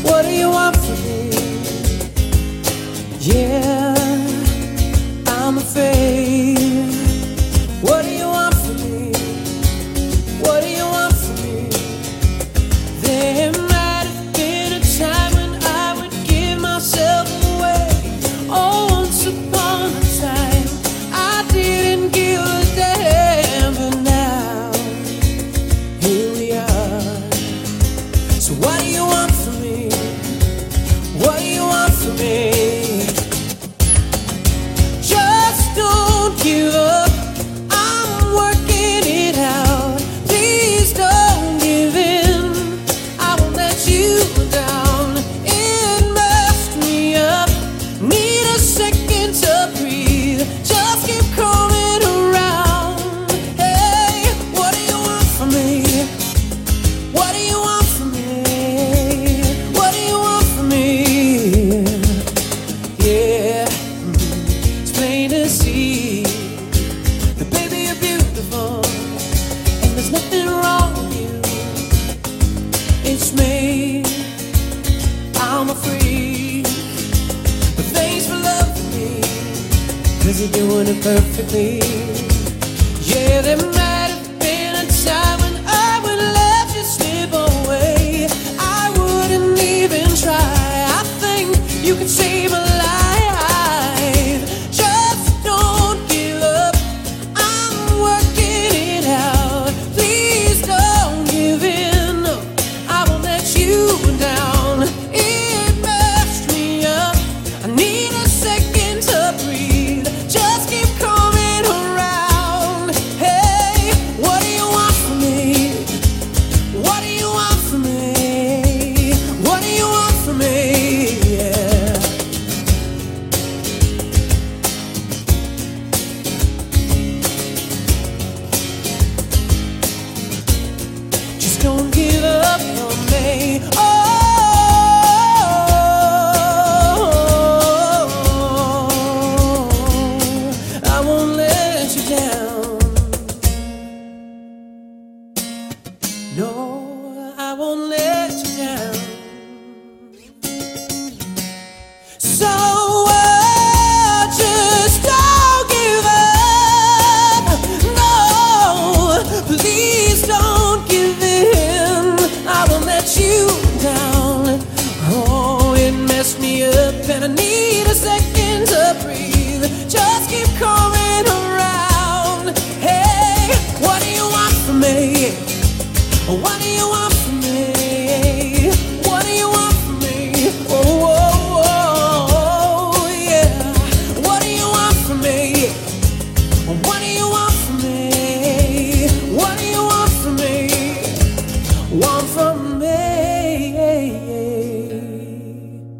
What do you want from me? Yeah, I'm afraid. What do you want from me? What do you want from me? There might have been a time when I would give myself away. Oh, once upon a time I didn't give a damn, but now here we are. So what do you want from me? What do you want from me? Just don't give up. I'm working it out. Please don't give in. I won't let you down. It messed me up. Need a second to breathe. Just keep coming around. Hey, what do you want from me? What do you want from me? What do you want from me? Yeah, it's plain to see that baby you're beautiful, and there's nothing wrong with you. It's me, I'm a freak, but thanks for loving me, 'cause you're doing it perfectly. Yeah, there might have been a time when I would let you slip away. I wouldn't even try. I think you could save a life. Just don't give up. I'm working it out. Please don't give in. I won't let you down. It messed me up. I need a second to breathe. Just keep coming around. Hey, what do you want from me? What do you want from me? What do you want from me? Yeah. Just don't give up on me. Oh, I won't let you down. No, I won't let you down. So just don't give up. No, please don't give in. I won't let you down. Oh, it messed me up, and I need a second